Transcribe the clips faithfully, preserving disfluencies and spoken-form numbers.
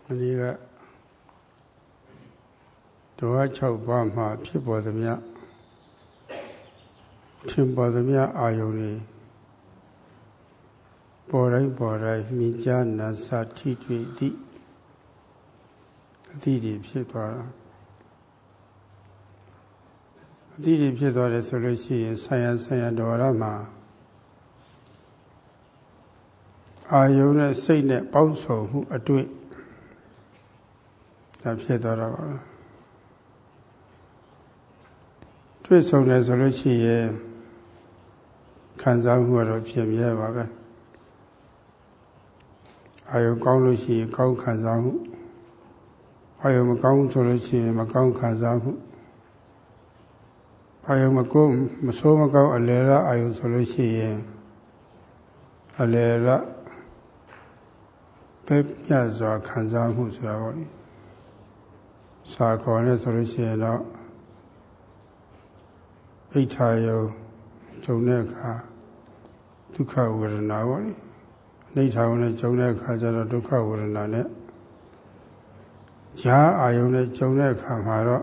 ဒီကဒုဝါ၆ပါးမှာဖြစ်ပေါ်သမျှထင်ပေါ်သမျှအာယုန်တွေပေါ်တိုင်းပေါ်တိုင်းမြင်ကြားနာစထိတွေ့သည့်အသည့်တွေဖြစ်သွားတာအသည့်တွေဖြစ်သွားတယ်ဆိုလို့ရှိရင်ဆံရဆံရတော်ရမှာအာယုန်နဲ့စိတ်နဲ့ပေါင်းစုံမှုအတွေ့ဒါဖြစ်သွားတာပါတွေ့ဆုံတယ်ဆိုလို့ရှိရင်ခံစားမှုကတော့ဖြစ်မြဲပါပဲအာယုံကောင်းလို့ရှိရင်ကောင်းခံစားမှုအာယုံမကောင်းဆိုလို့ရှိရင်မကောင်းခံစားမှုအာယုံမကောင်းမဆိုးမကောင်းအလယ်ရအာယုံဆိုလို့ရှိရင်အလယ်ရပဲပြစွာခံစားမှုဆိုတာပေါ့လေစာခေါ်နေဆိုလို့ရှိရင်တော့ဣဋ္ဌာယုံဂျုံတဲ့အခါဒုက္ခဝေဒနာပေါ့လေအနိဋ္ဌာယုံနဲ့ဂျုံတဲ့အခါကျတော့ဒုက္ခဝေဒနာနဲ့ယာအာယုံနဲ့ဂျုံတဲ့အခါမှာတော့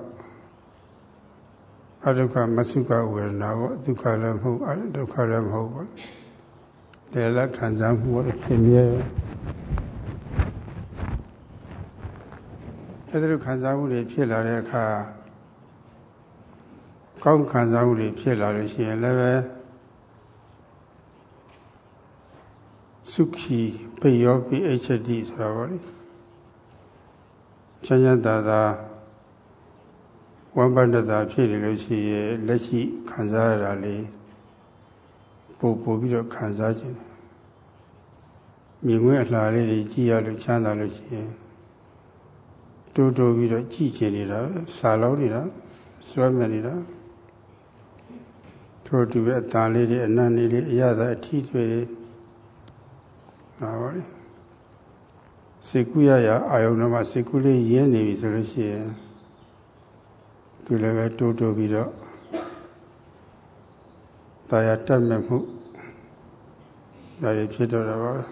အဒုက္ခမစုခဝေဒနာပေါ့ဒုက္ခလည်းမဟုတ်အဒုက္ခလည်းမဟုတ်ပေါ့တယ်လက်ခံစားမှုပေါ့ဖြစ်မြဲအဲဒီလိုခံစားမှုတွေဖြစ်လာတဲ့အခါကောင်းခံစားမှုတွေဖြစ်လာလို့ရှိရင်လည်းပဲစုခီပိယောပိအချတိဆိုတာပေါ့လေချမ်းသာသာဝမ်းပန္နတာဖြစ်နေလို့ရှိရင်လက်ရှိခံစားရတာလေးပို့ပို့ပြီးတော့ခံစားခြင်းမြင်ခွင့်အလှလေးတွေကြည့်ရလို့ချမ်းသာလို့ရှိရင်တိုးတိုးပြီးတော့ကြည့်ချင်နေတာစာလုံးနေတာစွဲမြနေတာထို့တူပဲအတန်လေးတွေအနံ့လေးတွေအရသာအထီးတွေဟာပါလေစေကုရရအာယုံတော်မှာစေကုလေးရင်းနေပြီဆိုလို့ရှိရင်သူလည်းပဲတိုးတိုးပြီးတော့တာယာတက်မဲ့မှုဒါတွေဖြစ်တော့တာပါ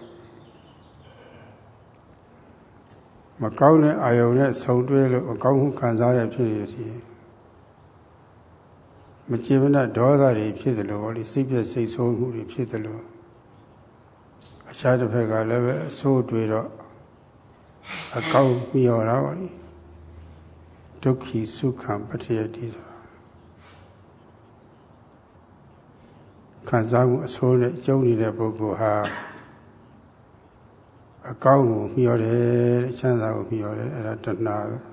မကောင်းတဲ့အာယုံနဲ့ဆုံတွဲလို့မကောင်းမှုခံစားရဖြစ်ရစီမကျေမနပ်ဒေါသတွေဖြစ်တယ်လို့ဟောဒီစိတ်ပြည့်စိတ်ဆိုးမှုတွေဖြစ်တယ်လို့အခြားတစ်ဖက်ကလည်းပဲအဆိုးတွေတော့အကောင်းမြော်တာပါလေဒုက္ခိစုခံပတ္တယတိဆိုတာခံစားမှုအဆိုးနဲ့ကျုံနေတဲ့ပုဂ္ဂိုလ်ဟာအကောင်းကိုမျှော်တယ်ချမ်းသာကိုမျှော်တယ်အဲ့ဒါတဏှာပဲ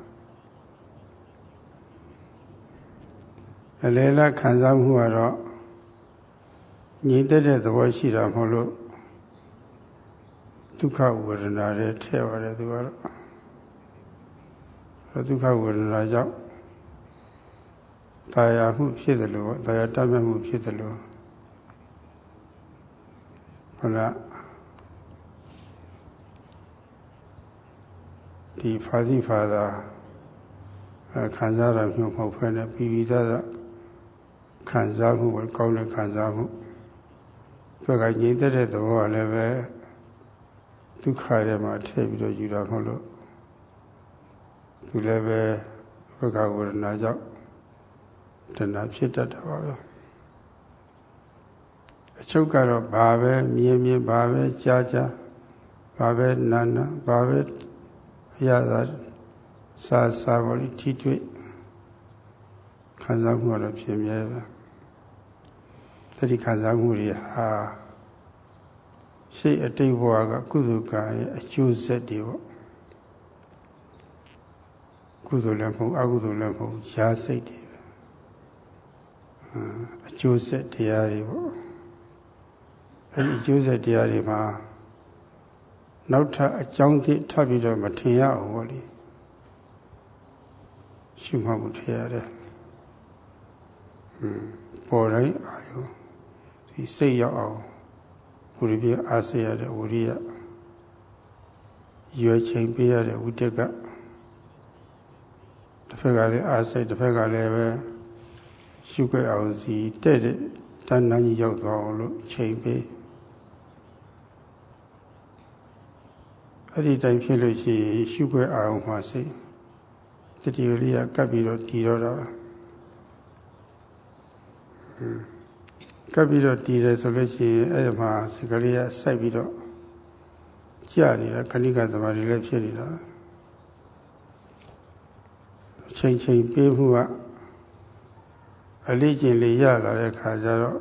အလေလခံစားမှုကတော့ငြိမ့်သက်တဲ့သဘောရှိတာမဟုတ်လို့ဒုက္ခဝေဒနာတွေထည့်ပါတယ်သူကတော့ဒုက္ခဝေဒနာကြောင့်တာယာမှုဖြစ်တယ်လို့တာယာတတ်မဲ့မှုဖြစ်တယ်လို့ဟုတ်လားဒီဖာစီဖာသာခံစားရမျိုးမဟုတ်ဘဲနဲ့ပြီးပြီးသားသားခံစားမှုကိုကောင်းတဲ့ခံစားမှုသူကငြိမ့်သက်တဲ့သဘောကလည်းပဲဒုက္ခထဲမှာထည့်ပြီးတော့ယူတာမဟုတ်လို့သူလည်းပဲဘဂဝရဏကြောင့်တဏှာဖြစ်တတ်တာပါပဲအချုပ်ကတော့ဘာပဲမြင်မြင်ဘာပဲကြားကြားဘာပဲနာနာဘာပဲအရသာစာစာဝလိထိတွေ့ခံစားမှုတော့ဖြစ်မြဲပဲတတိခံစားမှုတွေဟာရှိအတိတ်ဘဝကကုသိုလ်ကံရဲ့အကျိုးဆက်တွေပေါ့ကုသိုလ်လည်းမဟုတ်အကုသိုလ်လည်းမဟုတ်ရာစိတ်တွေပဲအကျိုးဆက်တရားတွေပေါ့အဲဒီအကျိုးဆက်တရားတွေမှာနောက်ထပ်အကြောင်းသစ်ထပ်ပြီးတော့မထင်ရအောင်ပေါ့လေရှိမှမထင်ရတယ်ပေါ်တိုင်းအာယုဒီစိတ်ရောက်အောင်ဘုရားပြအားစေရတဲ့ဝိရိယရွယ်ချိန်ပေးရတဲ့ဝိတက်ကတစ်ဖက်ကလည်းအားစိတ်တစ်ဖက်ကလည်းပဲရှုကြအောင်စီတဲ့တဲ့တဏှာကြီးရောက်သွားအောင်လို့ချိန်ပေးအဲ့ဒီတိုင်းဖြစ်လို့ရှိရင်ရှုခွဲအာရုံမှာစိတ်တတိယလေးကကပ်ပြီးတော့တည်တော့တာကပ်ပြီးတော့တည်တယ်ဆိုလို့ရှိရင်အဲ့ဒီမှာစိတ်ကလေးကစိုက်ပြီးတော့ကြာနေတာခဏိကသမာဓိလည်းဖြစ်နေတာချိန်ချိန်ပေးမှုကအလေးကျင့်လေးရလာတဲ့ခါကျတော့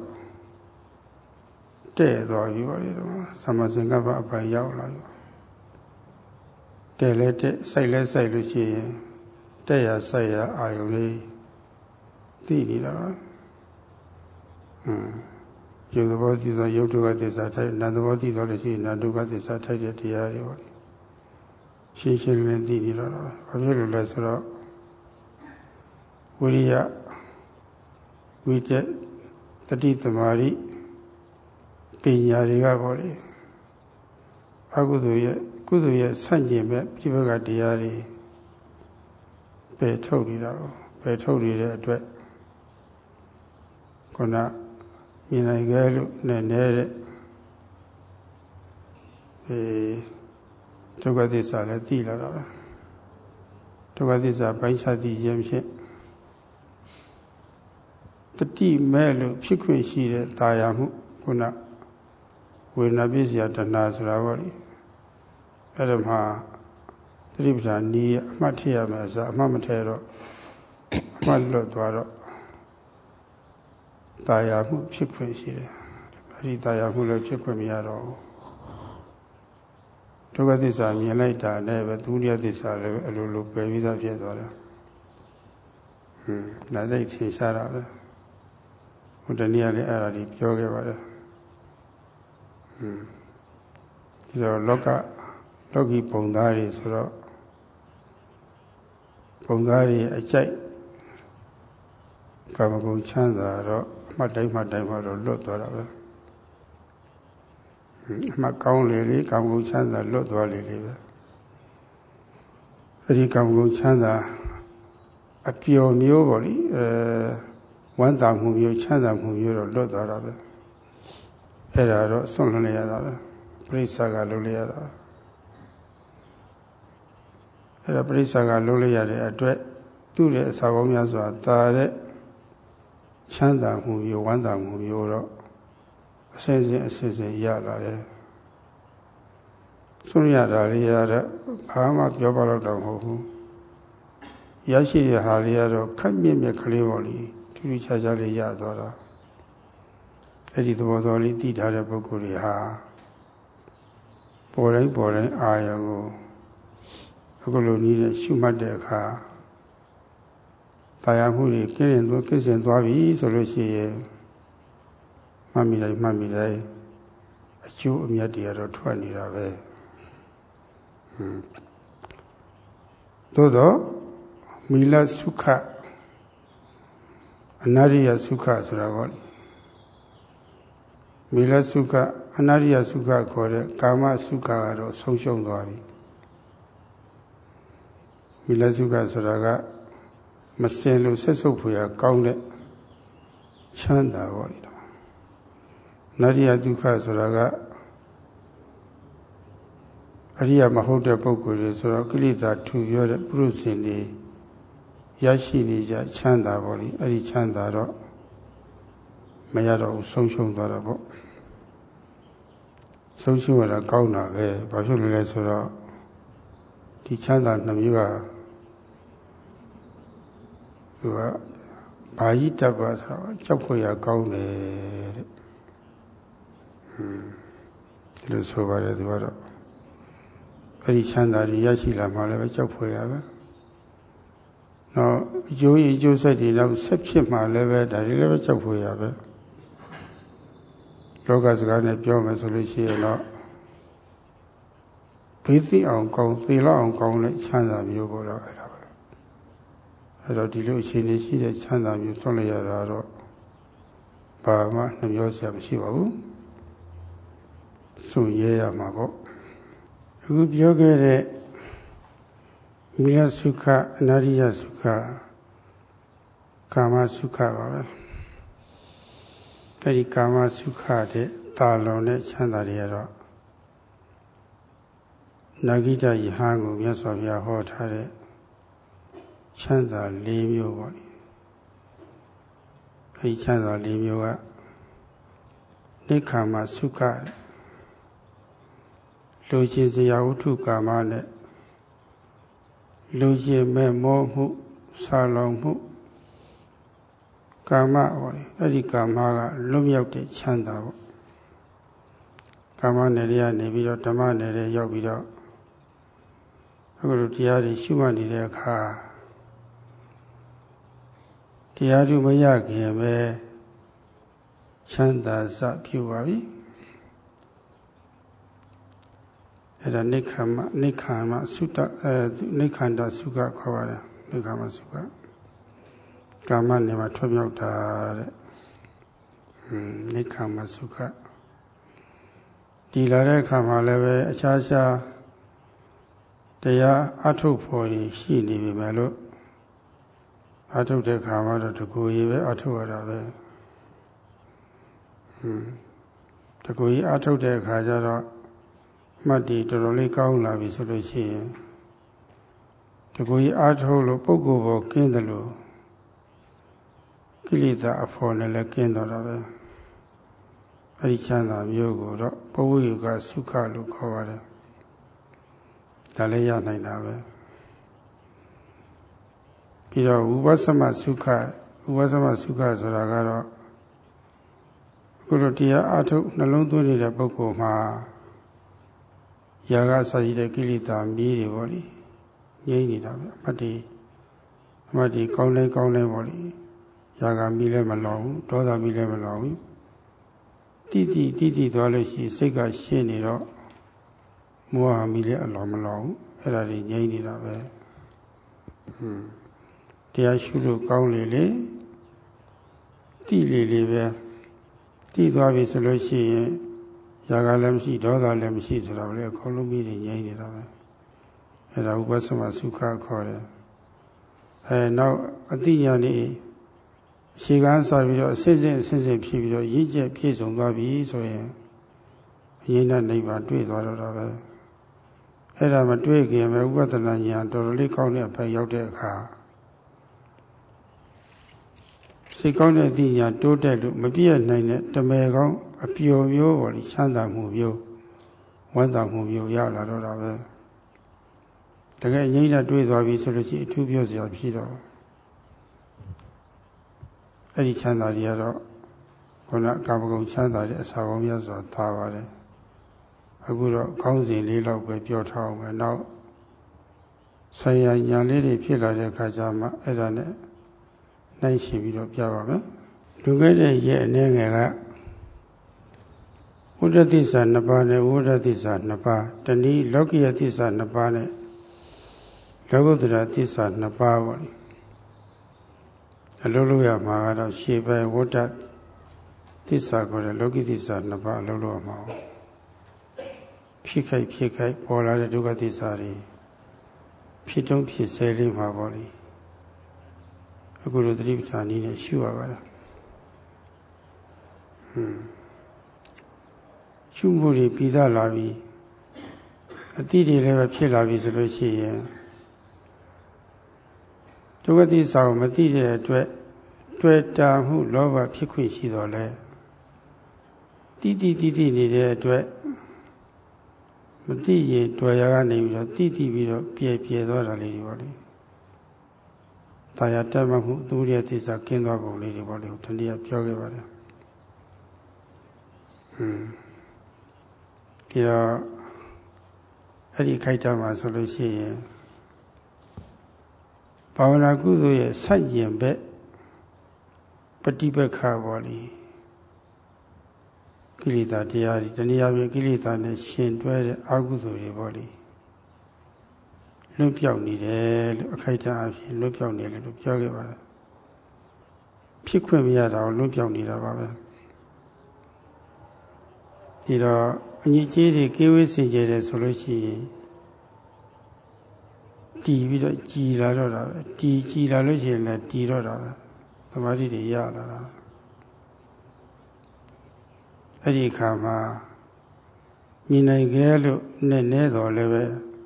တဲ့သွားပြီပါလေတော့သမစင်ကပ္ပအပိုင်းရောက်လာပြီတဲ့လဲတဲ့စိုက်လဲစိုက်လို့ရှိရင်တဲ့ရစိုက်ရအာယုံလေးသိနေတာဟွန်းယုတ်ဘောတိသောယုတ်တုကသစ္စာထိုက်နန္တဘောတိသောလည်းရှိနန္တုကသစ္စာထိုက်တဲ့တရားတွေပါလေရှင်းရှင်းလင်းသိနေတော့ဘာဖြစ်လို့လဲဆိုတော့ဝိရိယဝိတ္တတတိသမารိပညာတွေကပေါ့လေအကုသိုလ်ရဲ့ကုသိုလ်ရဲ့ဆန့်ကျင်မဲ့ပြိပကတရားတွေပယ်ထုတ်နေတာကိုပယ်ထုတ်နေတဲ့အတွက်ခုနမြင်နိုင်ကြလို့နဲ့နေတဲ့အဲဒုက္ခသစ္စာလည်းသိလာတာပဲဒုက္ခသစ္စာပိုင်းခြားသိခြင်းဖြင့်တတိမဲ့လို့ဖြစ်ခွင့်ရှိတဲ့တာယာမှုခုနဝေဒနာပစ္စယတဏှာဆိုတာပေါ့လေအဲ့ဒါမှာသတိပဋ္ဌာန်ဤအမှတ်ထရမယ်ဆိုအမှတ်မထတော့အမှတ်လွတ်သွားတော့တာယာမှုဖြစ်ခွင့်ရှိတယ်အဲ့ဒီတာယာမှုလည်းဖြစ်ခွင့်မရတော့ဘူးဒုက္ခသစ္စာမြင်လိုက်တာနဲ့ပဲဒုတိယသစ္စာလည်းအလိုလိုပယ်ပြီးသားဖြစ်သွားတယ်ဟွန်းဒါသိထင်ရှားတာပဲဟိုတနည်းအားလည်းအဲ့ဒါကြီးပြောခဲ့ပါတယ်ဟွန်းဒီတော့လောကလောကီပုံသားတွေဆိုတော့ပုံသားတွေအကြိုက်ကာမဂုဏ်ချမ်းသာတော့အမှတ်တိုင်းမှတ်တိုင်းမှာတော့လွတ်သွားတာပဲအမှတ်ကောင်းလေလေကာမဂုဏ်ချမ်းသာလွတ်သွားလေလေပဲအဲဒီကာမဂုဏ်ချမ်းသာအပျော်မျိုးပေါ့လေအဲဝမ်းသာမှုမျိုးချမ်းသာမှုမျိုးတော့လွတ်သွားတာပဲအဲ့ဒါတော့ဆွန့်လွှတ်လိုက်ရတာပဲပရိစ္ဆာကလုပ်လိုက်ရတာအဲ့ဒါပရိစ္ဆာကလုပ်လိုက်ရတဲ့အတွက်သူ့ရဲ့အစာပေါင်းများစွာတာတဲ့ချမ်းသာမှုမျိုးဝမ်းသာမှုမျိုးတော့အစစ်စစ်အစစ်စစ်ရလာတယ်ဆွန့်ရတာလေးရတဲ့ဘာမှပြောပါတော့တော့မဟုတ်ဘူးရရှိတဲ့ဟာလေးကတော့ခက်မြင့်မြက်ကလေးပေါ့လေထူးထူးခြားခြားလေးရသွားတာအဲ့ဒီသဘောတော်လေးသိထားတဲ့ပုဂ္ဂိုလ်တွေဟာပေါ်တိုင်းပေါ်တိုင်းအာရုံကိုအခုလိုနည်းနဲ့ရှုမှတ်တဲ့အခါတာယာမှုတွေကင်းရင်သွားကိစ္စင်သွားပြီဆိုလို့ရှိရင်မှတ်မိလိုက်မှတ်မိလိုက်အကျိုးအမြတ်တွေကတော့ထွက်နေတာပဲဟွန်းသို့တော့မီလစုခအနာရိယစုခဆိုတာပေါ့လေမီလစုခအနာရိယစုခခေါ်တဲ့ကာမစုခကတော့ဆုံးရှုံးသွားပြီမီလစုခဆိုတာကမစင်လို့ဆက်ဆုပ်ဖွယ်ကောင်းတဲ့ချမ်းသာပေါ့လေနာရိယဒုက္ခဆိုတာကအရိယာမဟုတ်တဲ့ပုဂ္ဂိုလ်တွေဆိုတော့ကိလေသာထူပြောတဲ့ပုရုษင်တွေရရှိနေကြချမ်းသာပေါ့လေအဲ့ဒီချမ်းသာတော့မရတော့ဘူးဆုံးရှုံးသွားတာပေါ့ဆုံးရှုံးရတာကောင်းတာပဲဘာဖြစ်လို့လဲဆိုတော့ဒီချမ်းသာနှမျိုးကသူကဘာကြီးတတ်ပါဆိုတော့ကြောက်ဖွယ်ရကောင်းတယ်တဲ့ဟွန်းဒီလိုဆိုပါတယ်သူကတော့အဲ့ဒီချမ်းသာတွေရရှိလာမှလည်းပဲကြောက်ဖွယ်ရပဲနော်အကျိုးအကျိုးဆက်တွေတော့ဆက်ဖြစ်မှလည်းပဲဒါတွေလည်းပဲကြောက်ဖွယ်ရပဲလောကစကားနဲ့ပြောမယ်ဆိုလို့ရှိရင်တော့ဘေးသိအောင်ကောင်းသေလောက်အောင်ကောင်းတဲ့ချမ်းသာမျိုးပေါ်တော့အဲ့ဒါပဲအဲ့တော့ဒီလိုအခြေအနေရှိတဲ့ချမ်းသာမျိုးဆွလိုက်ရတာတော့ဘာမှနှမျောစရာမရှိပါဘူးဆိုရဲရမှာပေါ့အခုပြောခဲ့တဲ့မိရစုခအနာရိယစုခကာမစုခပါပဲအဲဒီကာမစုခတဲ့တာလွန်တဲ့ချမ်းသာတွေကတော့နာဂိတယဟန်ကိုမြတ်စွာဘုရားဟောထားတဲ့ချမ်းသာ၄မျိုးပေါ့လေအဲဒီချမ်းသာ၄မျိုးကနိခမစုခလူချင်းစရာဝတ္ထုကာမနဲ့လူချင်းမဲ့မောမှုဆာလောင်မှုကာမပေါ့လေအဲ့ဒီကာမကလွတ်မြောက်တဲ့ချမ်းသာပေါ့ကာမနယ်ရနေပြီးတော့ဓမ္မနယ်ရရောက်ပြီးတော့အခုလိုတရားတွေရှုမှတ်နေတဲ့အခါတရားသူမရခင်ပဲချမ်းသာစပြုပါပြီအဲ့ဒါနိခမနိခမသုတအဲနိခန္ဓသုခခေါ်ပါတယ်နိခမသုခကာမနယ်မှာထွက်မြောက်တာတဲ့ဟွန်းနိခမသုခဒီလာတဲ့အခါမှာလည်းပဲအခြားခြားတရားအထုတ်ဖို့ရှိနေပြီမယ်လို့အထုတ်တဲ့ခါမှာတော့တကူကြီးပဲအထုတ်ရတာပဲဟွန်းတကူကြီးအထုတ်တဲ့အခါကျတော့မှတ်ဒီတော်တော်လေးကောင်းလာပြီဆိုလို့ရှိရင်တကူကြီးအထုတ်လို့ပုဂ္ဂိုလ်ဘောကင်းတယ်လို့ကိလေသာအဖို့နဲ့လည်းကင်းတော့တာပဲအဲ့ဒီချမ်းသာမျိုးကိုတော့ပုဝ္ဝေကသုခလို့ခေါ်ပါတယ်ဒါလည်းရနိုင်တာပဲပြီးတော့ဥပသမသုခဥပသမသုခဆိုတာကတော့အခုလိုတရားအထုတ်နှလုံးသွင်းနေတဲ့ပုဂ္ဂိုလ်မှာယာကစာရည်တဲ့ကိလေသာမြည်တွေပေါ့လေငြိမ့်နေတာပဲအမှတ်ဒီအမှတ်ဒီကောင်းလဲကောင်းလဲပေါ့လေယာကမြည်လည်းမလောင်ဘူးဒေါသမြည်လည်းမလောင်ဘူးတိတိတိတိသွားလို့ရှိရင်စိတ်ကရှင်းနေတော့မောဟမြည်လည်းအလောင်မလောင်ဘူးအဲ့ဒါတွေငြိမ့်နေတာပဲဟွန်းတရားရှုလို့ကောင်းလေလေတိလေလေပဲတိသွားပြီဆိုလို့ရှိရင်ယာကလည်းမရှိဒေါသလည်းမရှိဆိုတော့လေအကုန်လုံးမိတွေငြိမ့်နေတာပဲအဲ့ဒါဥပသမသုခခေါ်တယ်အဲနောက်အတိညာနေအခြေခံစပြီးတော့အစစ်စစ်အစစ်စစ်ဖြစ်ပြီးတော့ရည်ကျက်ပြည့်စုံသွားပြီဆိုရင်အရင်ကနိဗ္ဗာန်တွေ့သွားတော့တာပဲအဲ့ဒါမတွေ့ခင်ပဲဥပဒနာဉာဏ်တော်တော်လေးကောင်းတဲ့အပိုင်းရောက်တဲ့အခါစိတ်ကောင်းတဲ့အသိဉာဏ်တိုးတက်လို့မပြည့်နိုင်တဲ့တမယ်ကောင်းအပျော်မျိုးပေါ်ချမ်းသာမှုမျိုးဝမ်းသာမှုမျိုးရလာတော့တာပဲတကယ်ငြိမ့်တာတွေ့သွားပြီဆိုလို့ရှိရင်အထူးပြောစရာဖြစ်တော့အဲ့ဒီချမ်းသာတွေကတော့ခုနကာမဂုဏ်ချမ်းသာတဲ့အစာပေါင်းများစွာသာပါတယ်အခုတော့ခေါင်းစဉ်လေးလောက်ပဲပြောထားအောင်ပဲနောက်ဆရာညာလေးတွေဖြစ်လာတဲ့အခါကျမှအဲ့ဒါနဲ့နှိုင်းရှင်ပြီးတော့ပြပါမယ်လူခဲ့တဲ့ရဲ့အနေငယ်ကဝိတ္တသစ္စာနှစ်ပါးနဲ့ဝိတ္တသစ္စာနှစ်ပါးတနည်းလောကိယသစ္စာနှစ်ပါးနဲ့လောကုတ္တရာသစ္စာနှစ်ပါးပေါ့လေအလုံးလို့ရမှာကတော့ရှေးပိုင်းဝိတ္တသစ္စာကိုလည်းလောကိသစ္စာနှစ်ပါးအလုံးလို့ရမှာဖြစ်ခိုက်ဖြစ်ခိုက်ပေါ်လာတဲ့ဒုက္ခသစ္စာတွေဖြစ်တုံးဖြစ်ဆဲလေးမှာပေါ့လေအခုလိုသတိပဋ္ဌာန်နည်းနဲ့ရှုရပါလားဟွန်းရှုမှုတွေပြီးသားလာပြီအတိတွေလည်းပဲဖြစ်လာပြီဆိုလို့ရှိရင်ဒုက္ခသစ္စာကိုမသိတဲ့အတွက်တွေ့တာမှုလောဘဖြစ်ခွင့်ရှိတော့လဲတိတိတိတိနေတဲ့အတွက်မသိရင်တွေ့ရကနေပြီးတော့တိတိပြီးတော့ပြည့်ပြည့်သွားတာလေးတွေပေါ့လေတာယာတက်မှမှုသူရဲ့သစ္စာကင်းသွားပုံလေးတွေပေါ့လေတတိယပြောခဲ့ပါတယ်ဟွန်းဒီတော့အဲ့ဒီခိုက်တာမှာဆိုလို့ရှိရင်ဘာဝနာကုသိုလ်ရဲ့ဆန့်ကျင်ဘက်ပฏิပက္ခပေါ့လေကိလေသာတရားတွေတဏှာပြင်ကိလေသာနဲ့ရှင်တွဲတဲ့အကုသိုလ်တွေပေါ့လေလွတ်ပြောက်နေတယ်လို့အခိုက်အတန့်အဖြစ်လွတ်ပြောက်နေတယ်လို့ပြောခဲ့ပါတယ်ဖြစ်ခွင့်မရတာကိုလွတ်ပြောက်နေတာပါပဲဒီတော့အညီကြီးတွေကင်းဝေးစင်ကြယ်တယ်ဆိုလို့ရှိရင်တည်ပြီးတော့ကြည်လာတော့တာပဲတည်ကြည်လာလို့ရှိရင်လည်းတည်တော့တာပဲသမာဓိတွေရလာတာအဲ့ဒီအခါမှာမြင်နိုင်ခဲ့လို့နဲ့နဲတော်လည်းပဲ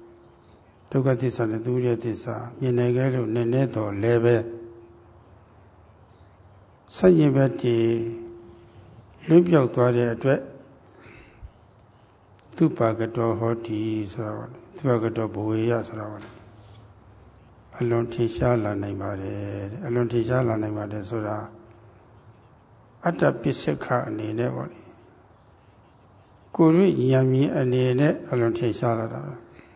ဒုက္ခသစ္စာနဲ့သမုဒယသစ္စာမြင်နိုင်ခဲ့လို့နည်းနည်းတော့လည်းပဲဆက်ရင်ပဲဒီလွတ်ပြောက်သွားတဲ့အတွက်သူပါကတော်ဟောတိဆိုတာပါလေသူပါကတော်ဘဝေယဆိုတာပါလေအလွန်ထင်ရှားလာနိုင်ပါတယ်တဲ့အလွန်ထင်ရှားလာနိုင်ပါတယ်ဆိုတာအတ္တပစ္စက္ခအနေနဲ့ပေါ့လေကိုယ်ရဉာဏ်မြင်အနေနဲ့အလွန်ထင်ရှားလာတာပဲ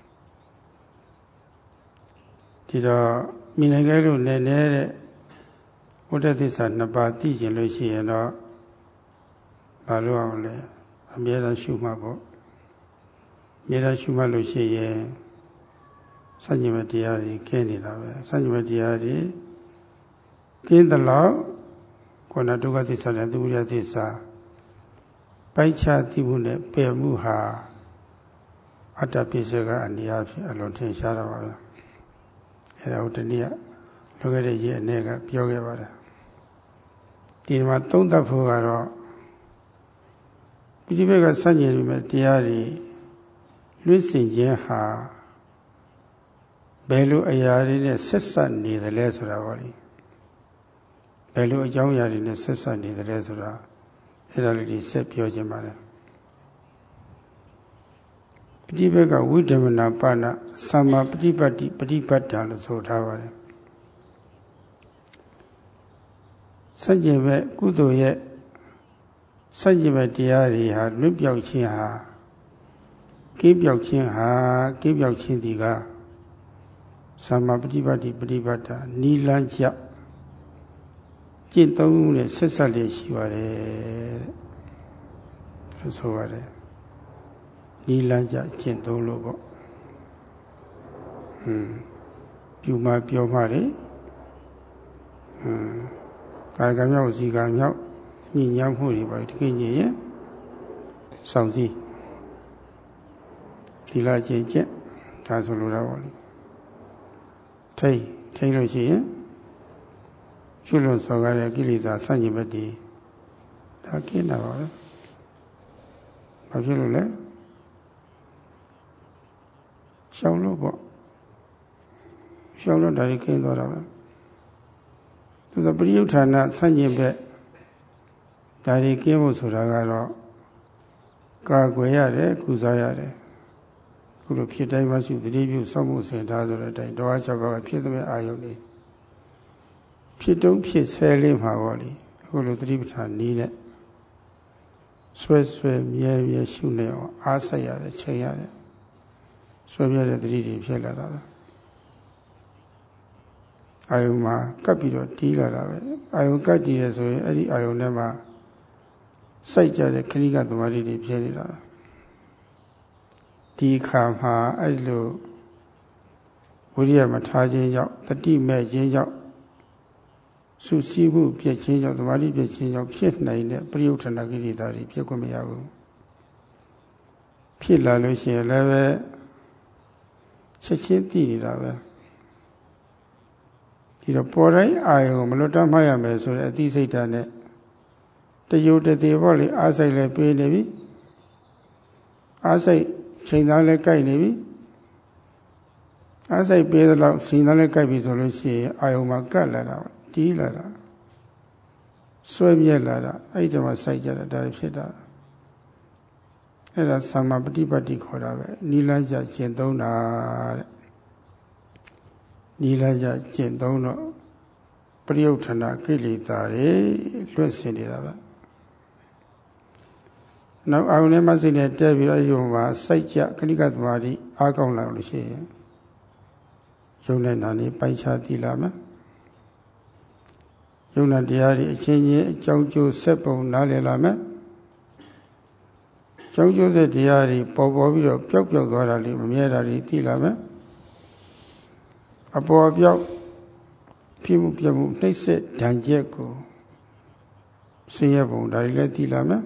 ဒီတော့မြင်နိုင်ကြလို့နည်းနည်းတဲ့ဝိတ္တသစ္စာနှစ်ပါးသိကျင်လို့ရှိရင်တော့ဘာလို့အောင်လဲအမြဲတမ်းရှုမှတ်ဖို့အမြဲတမ်းရှုမှတ်လို့ရှိရင်စัจ jin တရားတွေကင်းနေတာပဲစัจ jin တရားတွေကင်းသလောက်ကိုယ်နာဒုက္ခသစ္စာနဲ့သမုဒယသစ္စာပိုက်ခြားသိမှုနဲ့ပယ်မှုဟာအတ္တပိစ္ဆေကအနေအဖြစ်အလွန်ထင်ရှားတာပါပဲအဲဒါကိုတနည်းလောကရဲ့ရဲ့အနေကပြောခဲ့ပါတယ်ဒီမှာသုံးသပ်ဖို့ကတော့ဒီဘက်ကစัจ jin မဲ့တရားတွေလွင့်စင်ခြင်းဟာဘယ်လိုအရာတွေနဲ့ဆက်ဆက်နေသလဲဆိုတာပေါ့လေဘယ်လိုအကြောင်းအရာတွေနဲ့ဆက်ဆက်နေသလဲဆိုတာအဲ့ဒါလေးတွေဆက်ပြောခြင်းပါတယ်ပฏิဘက်ကဝိဓမ္မနာပါဏသမ္မာပฏิပတ်တိပฏิပတ်တာလို့ဆိုထားပါတယ်စัจ jin မဲ့ကုသိုလ်ရဲ့စัจ jin မဲ့တရားတွေဟာလွတ်ပြောက်ခြင်းဟာကိပြောက်ခြင်းဟာကိပြောက်ခြင်းဒီကသမ္မာပฏิပတ်တိပฏิပတ်တာနိလန်းကျကျင့်သုံးမှုနဲ့ဆက်ဆက်လျက်ရှိပါတယ်တဲ့လို့ဆိုပါတယ်နိလန်းကျကျင့်သုံးလို့ပေါ့ဟွန်းပြူမပြောမှလေဟွန်းကာယကံမြောက်စီကံမြောက်ညဉ့်ညမ်းမှုတွေပါတကယ်ညင်ရင်စောင့်စည်းဒီလာကျင့်ကျင့်ဒါဆိုလိုတာပေါ့လေထိတ်ထိတ်လို့ရှိရင်ကျွလွန်စော်ကားတဲ့ကိလေသာဆန့်ကျင်ဘက်တွေဒါကင်းတာပါပဲဘာဖြစ်လို့လဲရှောင်လို့ပေါ့ရှောင်လို့ဒါတွေကင်းသွားတာပဲသူကပရိယုဌာဏဆန့်ကျင်ဘက်ဒါတွေကင်းဖို့ဆိုတာကတော့ကာကွယ်ရတယ်ကုစားရတယ်ခုလိုဖြစ်တိုင်းမှရှိသတိပြုစောင့်မှုစင်ထားဆိုတဲ့အတိုင်းတောဟာချက်ပါကဖြစ်တဲ့အာယုန်လေးဖြစ်တုံးဖြစ်ဆဲလေးမှာပေါ့လေအခုလိုသတိပဋ္ဌာန်နည်းနဲ့ဆွဲဆွဲမြဲမြဲရှုနေအောင်အားဆက်ရတယ်ချိန်ရတယ်ဆွဲမြဲတဲ့သတိတွေဖြစ်လာတာပဲအာယုန်မှာကပ်ပြီးတော့တီးလာတာပဲအာယုန်ကပ်တည်ရဆိုရင်အဲ့ဒီအာယုန်ထဲမှာစိုက်ကြတဲ့ခဏိကသမာဓိတွေဖြစ်နေတာဒီခါမှာအဲ့လိုဝိရိယမထားခြင်းကြောင့်တတိမဲ့ခြင်းကြောင့်စုစည်းမှုပြည့်ခြင်းကြောင့်သမာဓိပြည့်ခြင်းကြောင့်ဖြစ်နိုင်တဲ့ပရိယုဌာဏကိရိတာတွေဖြစ်ခွင့်မရဘူးဖြစ်လာလို့ရှိရင်လည်းပဲချက်ချင်းသိနေတာပဲဒီတော့ပေါ်တိုင်းအာယုံမလွတ်တမ်းမှတ်ရမယ်ဆိုတဲ့အသိစိတ်ဓာတ်နဲ့တယုတ်တသေးပေါ့လေအားစိတ်လည်းပေးနေပြီအားစိတ်ချိန်သားလည်းကြိုက်နေပြီအားစိတ်ပေးသလောက်ချိန်သားလည်းကြိုက်ပြီဆိုလို့ရှိရင်အာယုံမှာကတ်လာတာတီးလာတာဆွဲမြဲလာတာအဲ့ဒီမှာစိုက်ကြတာဒါဖြစ်တာအဲ့ဒါသမ္မာပฏิပတ်တိခေါ်တာပဲနိလန်းကျကျင့်သုံးတာတဲ့နိလန်းကျကျင့်သုံးတော့ပရိယုဌာဏကိလေသာတွေလွတ်စင်နေတာပဲနောက်အာယုန်နဲ့မစိတ်နဲ့တဲပြီးတော့ယုံမှာစိုက်ကြခဏိကသမာဓိအားကောင်းလာလို့ရှိရင်ယုံနဲ့နာနေပိုက်ခြားသိလာမယ်ယုံနဲ့တရားတွေအချင်းချင်းအကြောင်းကျိုးဆက်ပုံနားလည်လာမယ်အကြောင်းကျိုးဆက်တရားတွေပေါ်ပေါ်ပြီးတော့ပျောက်ပျောက်သွားတာလေးမမြဲတာတွေသိလာမယ်အပေါ်ပြောက်ဖြစ်မှုပြမှုနှိမ့်ဆက်ဓာန်ချက်ကိုဆင်းရဲပုံဒါတွေလည်းသိလာမယ်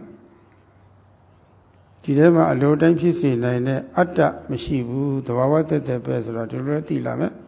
ဒီထဲမှာအလိုတိုင်းဖြစ်စေနိုင်တဲ့အတ္တမရှိဘူးသဘာဝတည်းတည်းပဲဆိုတော့ဒီလိုလည်းသိလာမယ်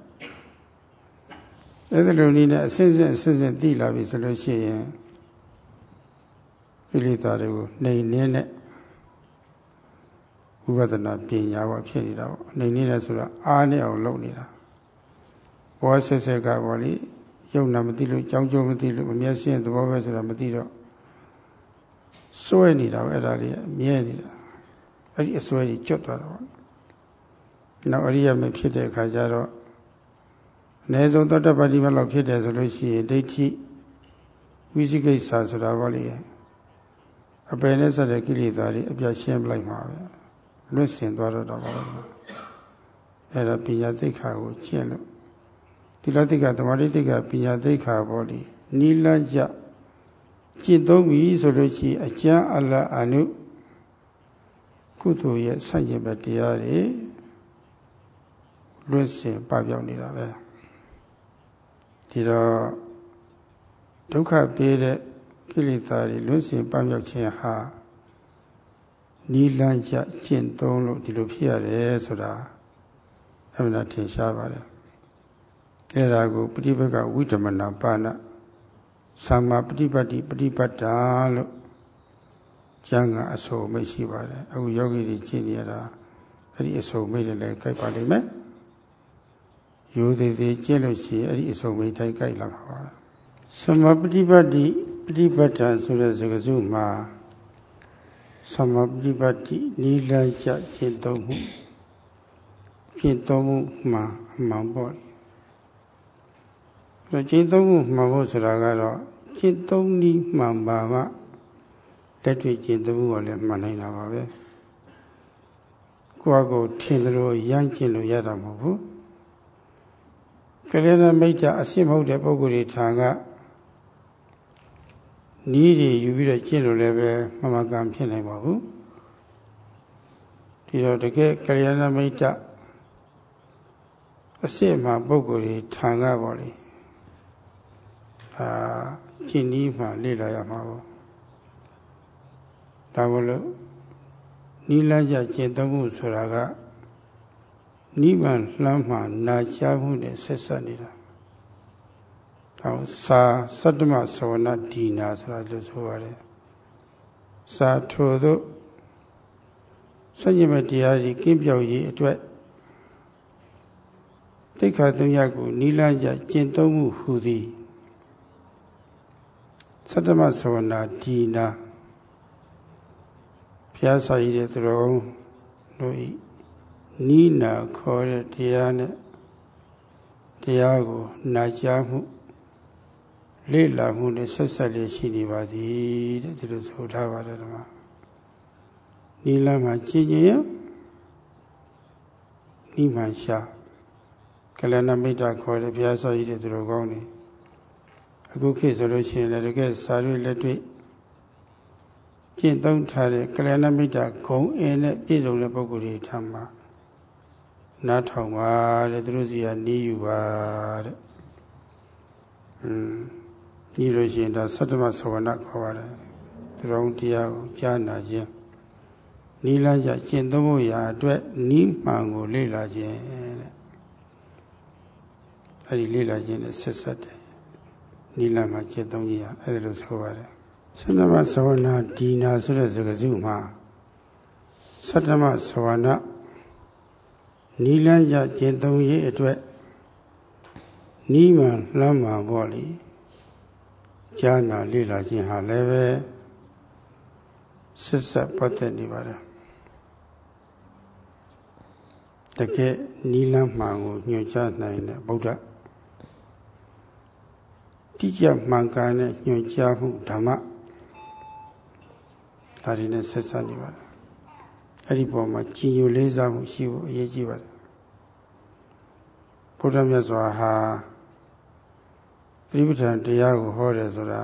အဲ့ဒီလိုနည်းနဲ့အစစ်စစ်အစစ်စစ်သိလာပြီဆိုလို့ရှိရင်ကိလေသာတွေကိုနှိမ်နှင်းတဲ့ဝိပဿနာပညာပေါ့ဖြစ်နေတာပေါ့နေနေလဲဆိုတာအားနဲ့အောင်လုပ်နေတာဘောဆက်ဆက်ကပေါ့လေယုံနာမသိလို့ကြောင်းကျိုးမသိလို့မမျက်စိသဘောပဲဆိုတာမသိတော့စွဲနေတာပဲအဲ့ဒါလေးမြဲနေတာအဲ့ဒီအစွဲကြီးကျွတ်သွားတော့နောက်အရိယာမဖြစ်တဲ့အခါကျတော့အနည်းဆုံးသောတပတိမလောက်ဖြစ်တယ်ဆိုလို့ရှိရင်ဒိဋ္ဌိဝိသိကိစ္စဆိုတာပေါ့လေအပယ်နဲ့ဆက်တဲ့ကိလေသာတွေအပြတ်ရှင်းပလိုက်မှာပဲလွတ်စင်သွားတော့တော့ပါလို့အဲ့ဒါပညာသိက္ခာကိုကျင့်လို့သီလသိက္ခာသမာဓိသိက္ခာပညာသိက္ခာပေါ့လေနိလန့်ကြကျင့်သုံးပြီဆိုလို့ရှိရင်အကျမ်းအလအနုကုသိုလ်ရဲ့ဆန့်ကျင်ဘက်တရားတွေလွတ်စင်ပပြောင်းနေတာပဲဒီတော့ဒုက္ခပေးတဲ့ကိလေသာတွေလွတ်စင်ပပြောင်းခြင်းဟာနိလန့်ကြကျင့်သုံးလို့ဒီလိုဖြစ်ရတယ်ဆိုတာအမှန်တရားထင်ရှားပါတယ်အဲ့ဒါကိုပฏิပက္ခဝိဓမ္မနာပါဏသမ္မာပฏิပတ်တိပฏิပတ်တာလို့ကျမ်းကအဆိုမိတ်ရှိပါတယ်အခုယောဂီတွေကျင့်နေရတာအဲ့ဒီအဆိုမိတ်တွေလည်းကြိုက်ပါလိမ့်မယ်ရိုးသေးသေးကျင့်လို့ရှိရင်အဲ့ဒီအဆိုမိတ်တိုင်းကြိုက်လာမှာပါသမ္မာပฏิပတ်တိပฏิပတ်တာဆိုတဲ့စကားစုမှာသမ္မာပฏิပတ်တိနိလန့်ကြကျင့်သုံးမှုကျင့်သုံးမှုမှာအမှန်ပေါ့ကျင့်သုံးမှုမှန်ဖို့ဆိုတာကတော့ကျင့်သုံးနည်းမှန်ပါမှလက်တွေ့ကျင့်သုံးမှုကလည်းမှန်နိုင်တာပါပဲကိုယ့်အကိုထင်တယ်လို့ရမ်းကျင့်လို့ရတာမဟုတ်ဘူးကလျာဏမိတ်တာအရှင်းမဟုတ်တဲ့ပုဂ္ဂိုလ်တွေထံကနီးတွေယူပြီးတော့ကျင့်လို့လည်းပဲမမှန်ကန်ဖြစ်နိုင်ပါဘူးဒီတော့တကယ်ကလျာဏမိတ်တာအရှင်းမှပုဂ္ဂိုလ်တွေထံကပေါ့လေအာကျင့်နည်းမှလေ့လာရမှာပေါ့ဒါမလို့နိလန့်ကြကျင့်သုံးမှုဆိုတာကနိဗ္ဗာန်လှမ်းမှနာချမှုနဲ့ဆက်ဆက်နေတာဒါစာသတ္တမသဝနာဒီနာဆိုတာလို့ဆိုရတယ်စာထို့သို့စัจ jime တရားကြီးကင်းပြောက်ရေးအတွက်သိက္ခာသုံးရပ်ကိုနိလန့်ကြကျင့်သုံးမှုဟူသည်သတ္တမသဝနာဒီနာဘုရားစာရည်တဲ့သူတော်တို့ဤနိနာခေါ်တဲ့တရားနဲ့တရားကိုနာကြားမှုလေ့လာမှုနဲ့ဆက်ဆက်လေးရှိနေပါသည်တဲ့ဒီလိုဆိုထားပါတယ်ဓမ္မနိလမှာကြည်ကြည်နိမှန်ရှာကလနာမိတ်တာခေါ်တဲ့ဘုရားစာရည်တဲ့သူတော်ကောင်းတွေအခုခေတ်ဆိုလို့ရှိရင်လည်းတကယ်စာရွေးလက်တွေ့ကျင့်သုံးထားတဲ့ကလျာဏမိတ်တာဂုံအင်းနဲ့ပြည့်စုံတဲ့ပုဂ္ဂိုလ်တွေထံမှာနားထောင်ပါတဲ့သူတို့စီကနေယူပါတဲ့อืมဒီလိုရှိရင်ဒါသတ္တမသဝနာခေါ်ပါတယ်သူတော်တရားကိုကြားနာခြင်းနိလန့်ကြကျင့်သုံးဖို့ရာအတွက်နိမှန်ကိုလေ့လာခြင်းတဲ့အဲဒီလေ့လာခြင်းနဲ့ဆက်ဆက်တယ်နိလန့်မှာကျင့်သုံးခြင်းဟာအဲဒီလိုဆိုပါတယ်သတ္တမသဝနာဒီနာဆိုတဲ့စကားစုမှာသတ္တမသဝနာနိလန့်ကြကျင့်သုံးရေးအတွက်နိမှန်လှမ်းမှာပေါ့လေကြားနာလေ့လာခြင်းဟာလည်းပဲဆက်ဆက်ပတ်သက်နေပါတယ်တကယ်နိလန့်မှန်ကိုညွှန်ကြားနိုင်တဲ့ဗုဒ္ဓတိကျမှန်ကန်တဲ့ညွှန်ကြားမှုဓမ္မဒါတွေနဲ့ဆက်ဆက်နေပါတယ်အဲ့ဒီပေါ်မှာကြည်ညိုလေးစားမှုရှိဖို့အရေးကြီးပါတယ်ဘုရားမြတ်စွာဟာသတိပဋ္ဌာန်တရားကိုဟောတယ်ဆိုတာ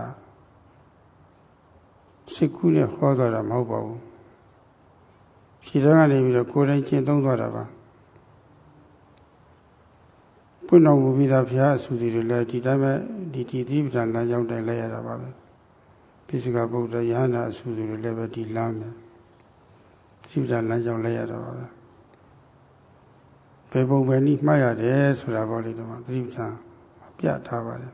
စိတ်ကူးနဲ့ဟောသွားတာမဟုတ်ပါဘူးခြေတန်းကနေပြီးတော့ကိုယ်တိုင်ကျင့်သုံးသွားတာပါပွင့်တော်မူပြီးသားဘုရားအဆူစီတွေလည်းဒီတိုင်းပဲဒီဒီသတိပဋ္ဌာန်လမ်းကြောင်းတိုင်းလိုက်ရတာပါပဲပိစိကဗုဒ္ဓယဟန္တာအဆူစီတွေလည်းပဲဒီလမ်းပဲသတိပဋ္ဌာန်လမ်းကြောင်းလိုက်ရတာပါပဲဘယ်ပုံပဲနည်းမှတ်ရတယ်ဆိုတာပေါ့လေတော့သတိပဋ္ဌာန်ပြထားပါတယ်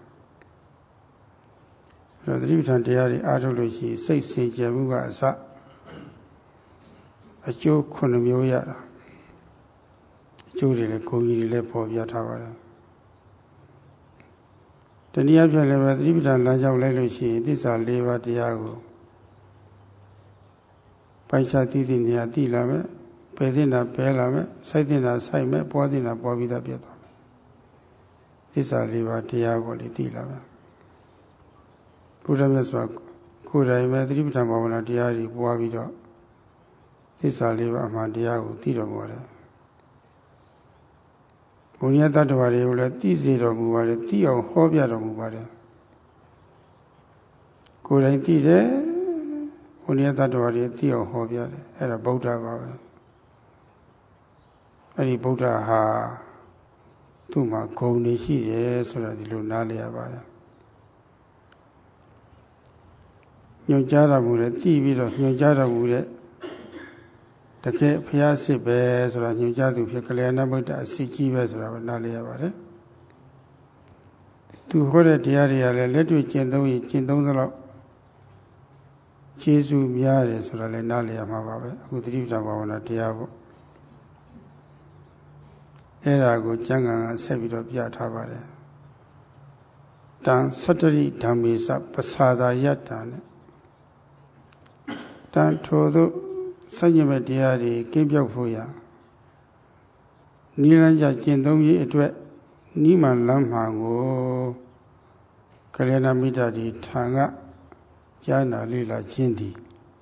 အဲ့တော့သတိပဋ္ဌာန်တရားတွေအားထုတ်လို့ရှိရင်စိတ်စင်ကြယ်မှုကအစအကျိုးခုနှစ်မျိုးရတာအကျိုးတွေလည်းဂုဏ်ကြီးတွေလည်းပေါ်ပြထားပါတယ်တနည်းအားဖြင့်လည်းပဲသတိပဋ္ဌာန်လမ်းကြောင်းလိုက်လို့ရှိရင်သစ္စာ၄ပါးတရားကိုပိုက်ခြားသိသိနေရာသိလာမယ်ပယ်သိတာပယ်လာမယ်စိုက်သိတာစိုက်မယ်ပွားသိတာပွားပြီးသားပြတ်သွားမယ်သစ္စာ၄ပါးတရားကိုလည်းသိလာမယ်ဘုရားမြတ်စွာကိုယ်တိုင်ပဲသတိပဋ္ဌာန်ဘာဝနာတရားတွေပွားပြီးတော့သစ္စာ၄ပါးအမှန်တရားကိုသိတော်မူတယ်ဘုရားတတ္တဝါတွေကိုလည်းသိစေတော်မူပါတယ်သိအောင်ဟောပြတော်မူပါတယ်ကိုယ်တိုင်သိတယ်ဘုရားတတ္တဝါတွေသိအောင်ဟောပြတယ်အဲ့ဒါဗုဒ္ဓပါပဲအဲ့ဒီဗုဒ္ဓဟာသူ့မှာဂုဏ်တွေရှိတယ်ဆိုတာဒီလိုနားလည်ရပါတယ်ညွှန်ကြားတော်မူတဲ့သိပြီးတော့ညွှန်ကြားတော်မူတဲ့တကယ်ဘုရားစစ်ပဲဆိုတာညွှန်ကြားသူဖြစ်ကလျာဏဗုဒ္ဓအစစ်ကြီးပဲဆိုတာကိုနားလည်ရပါတယ်သူဟောတဲ့တရားတွေကလည်းလက်တွေ့ကျင့်သုံးရင်ကျင့်သုံးသလောက်ကျေးဇူးများတယ်ဆိုတာလည်းနားလည်ရမှာပါပဲအခုသတိပဋ္ဌာန်ဘာဝနာတရားပေါ့အဲ့ဒါကိုကျမ်းဂန်ကဆက်ပြီးတော့ပြထားပါတယ်တံသတ္တရိဓမ္မေစပသသာယတ္တနဲ့တန်ထိုသို့စัญญမဲ့တရားတွေကင်းပြောက်ဖို့ရနိလန်းကြကျင့်သုံးရေးအတွက်နိမန်လမ်းမှန်ကိုကလျာဏမိတ္တဒီထံကကြားနာလေ့လာခြင်းသည်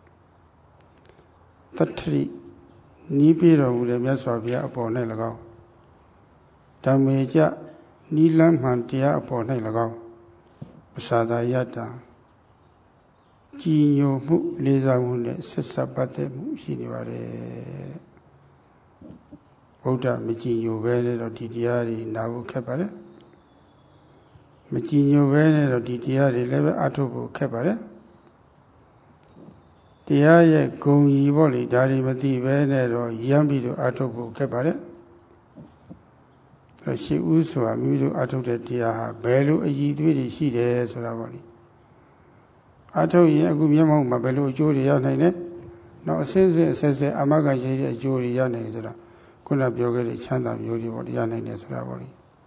တတ္ထိနီးပြတော်မူတဲ့မြတ်စွာဘုရားအပေါ်၌၎င်းဓမ္မေကြနိလန်းမှန်တရားအပေါ်၌၎င်းပသသာယတ္တကြည်ညိုမှုလေးစားမှုနဲ့ဆက်ဆက်ပတ်သက်မှုရှိနေပါတယ်ဗုဒ္ဓမကြည်ညိုပဲနဲ့တော့ဒီတရားတွေနာဖို့ခက်ပါတယ်မကြည်ညိုပဲနဲ့တော့ဒီတရားတွေလည်းပဲအထုတ်ဖို့ခက်ပါတယ်တရားရဲ့ဂုဏ်ကြီးပေါ့လေဒါတွေမသိပဲနဲ့တော့ရမ်းပြီးတော့အထုတ်ဖို့ခက်ပါတယ်အဲရှိဥဆိုတာမိမိတို့အထုတ်တဲ့တရားဟာဘယ်လိုအည်သွေးတွေရှိတယ်ဆိုတာပေါ့လေအထုတ်ရင်အခုမျက်မှောက်မှာဘယ်လိုအကျိုးတွေရနိုင်လဲ။နောက်အစစ်စစ်အဆက်ဆက်အမဂ္ဂရေးတဲ့အကျိုးတွေရနိုင်တယ်ဆိုတာခုနပြောခဲ့တဲ့ချမ်းသာမျိုးတွေပေါ့ရနိုင်တယ်ဆိုတာပေါ့လေ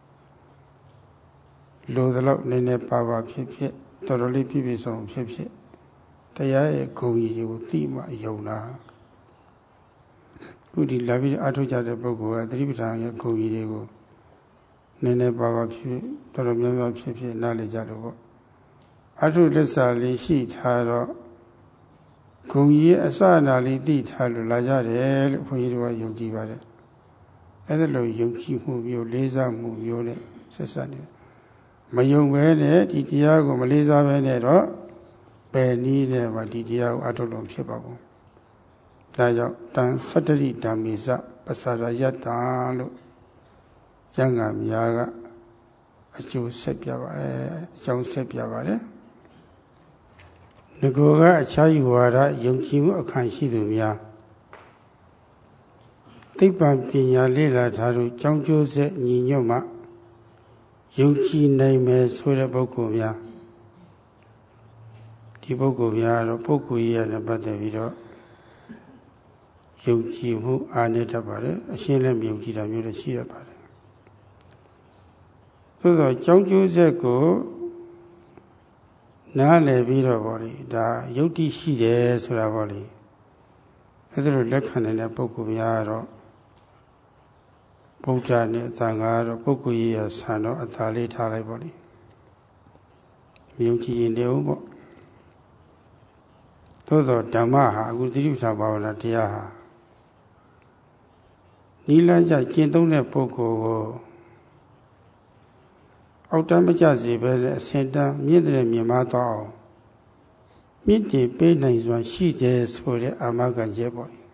။လိုသလောက်နည်းနည်းပါပါဖြစ်ဖြစ်တော်တော်လေးပြည့်ပြည့်စုံဖြစ်ဖြစ်တရားရဲ့ဂုဏ်ကြီးကိုသိမှယုံတာ။ခုဒီလာပြီးအထုတ်ကြတဲ့ပုဂ္ဂိုလ်ကသတိပဋ္ဌာန်ရဲ့ဂုဏ်ကြီးတွေကိုနည်းနည်းပါပါဖြစ်တော်တော်များများဖြစ်ဖြစ်နားလည်ကြလို့ပေါ့အထုလက်စာလေးရှိထားတော့ဂုံကြီးအစနာလေးသိထားလို့လာကြတယ်လို့ဘုန်းကြီးတို့ကယုံကြည်ပါတယ်အဲ့ဒါလိုယုံကြည်မှုမျိုးလေးစားမှုမျိုးနဲ့ဆက်ဆက်နေမယုံပဲနဲ့ဒီတရားကိုမလေးစားပဲနဲ့တော့ဘယ်နည်းနဲ့မှဒီတရားကိုအထုလို့ဖြစ်ပါဘူးဒါကြောင့်တန်သတ္တရိဓမ္မေစပသရာယတ္တလို့ကျမ်းဂန်များကအကျိုးဆက်ပြပါအဲအကြောင်းဆက်ပြပါတယ်ငကိုကအခြားယူဝါဒယုံကြည်မှုအခံရှိသူများသိပ္ပံပညာလေ့လာထားသူကြောင်းကျိုးဆက်ညီညွတ်မှယုံကြည်နိုင်မယ်ဆိုတဲ့ပုဂ္ဂိုလ်များဒီပုဂ္ဂိုလ်များတော့ပုဂ္ဂိုလ်ကြီးရတဲ့ပတ်သက်ပြီးတော့ယုံကြည်မှုအားနည်းတတ်ပါတယ်အရှင်းလည်းမယုံကြည်တာမျိုးလည်းရှိရပါတယ်သို့သောကြောင်းကျိုးဆက်ကိုနားလည်ပြီးတော့ဗောလေဒါယုတ်တိရှိတယ်ဆိုတာဗောလေအဲ့ဒါလိုလက်ခံနေတဲ့ပုဂ္ဂိုလ်များတော့ဗုဒ္ဓနဲ့သံဃာတော့ပုဂ္ဂိုလ်ကြီးရဆံတော့အသာလေးထားလိုက်ဗောလေမယုံကြည်ရင်တည်းဟုတ်ဗောသို့သောဓမ္မဟာအခုသတိပဋ္ဌာန်ဘာဝနာတရားဟာနိလန်းကြကျင့်သုံးတဲ့ပုဂ္ဂိုလ်ကိုအောက်တမ်းမကြစေပဲနဲ့အစင်တန်းမြင့်တဲ့မြင်မသွားအောင်မြင့်တင်ပေးနိုင်စွာရှိတယ်ဆိုတဲ့အာမခံချက်ပေါ့လေ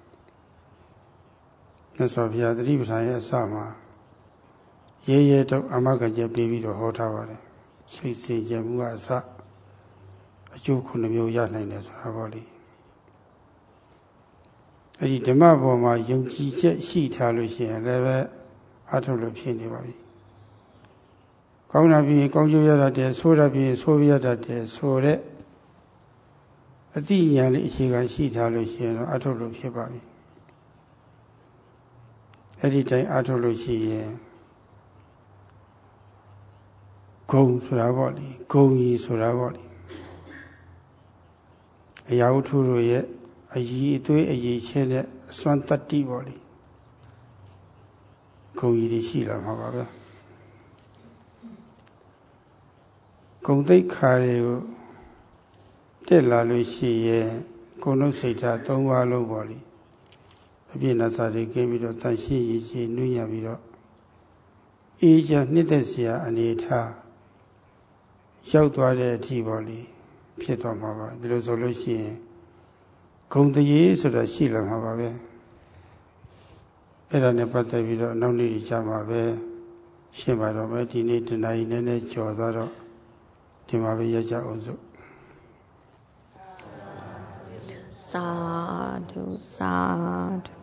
မြတ်စွာဘုရားသတိပဋ္ဌာန်ရဲ့အစမှာရဲရဲတော့အာမခံချက်ပေးပြီးတော့ဟောထားပါတယ်စိတ်စေခြင်းမှုကအစအကျိုးခုနှစ်မျိုးရနိုင်တယ်ဆိုတာပေါ့လေအဲ့ဒီဓမ္မပေါ်မှာယုံကြည်ချက်ရှိထားလို့ရှိရင်လည်းပဲအထုလို့ဖြစ်နေပါပြီကောင်းတာပြီးကောင်းကျိုးရတတ်တယ်ဆိုးတာပြီးဆိုးရတတ်တယ်ဆိုတဲ့အသိဉာဏ်လေးအခြေခံရှိထားလို့ရှိရင်တော့အထုလို့ဖြစ်ပါပြီအဲ့ဒီတိုင်းအားထုတ်လို့ရှိရင်ဂုံဆိုတာပေါ့လေဂုံကြီးဆိုတာပေါ့လေအရာဝတ္ထုတို့ရဲ့အည်အသွေးအည်ချင်းတဲ့အစွမ်းတတ္တိပေါ့လေဂုံကြီးတွေရှိလာမှာပါပဲဂုံသိက္ခာတွေကိုတက်လာလို့ရှိရင်ကိုယ်လုံးစိတ်ဓာတ်သုံးပါးလုံးပေါ့လေအပြည့်နဲ့စာတွေကင်းပြီးတော့တန်ရှင်းရည်ကြီးနှွညံ့ပြီးတော့အေးချမ်းနှစ်သက်စရာအနေထားရောက်သွားတဲ့အထိပေါ့လေဖြစ်သွားမှာပါဒီလိုဆိုလို့ရှိရင်ဂုံတရေဆိုတာရှိလာမှာပါပဲအဲ့ဒါနဲ့ပတ်သက်ပြီးတော့နောက်နေ့ကြာမှာပဲရှင်းပါတော့မယ်ဒီနေ့တနာရီနည်းနည်းကြော်သွားတော့ဒီမှာပဲရကြအောင်စို့သာဓုသာဓု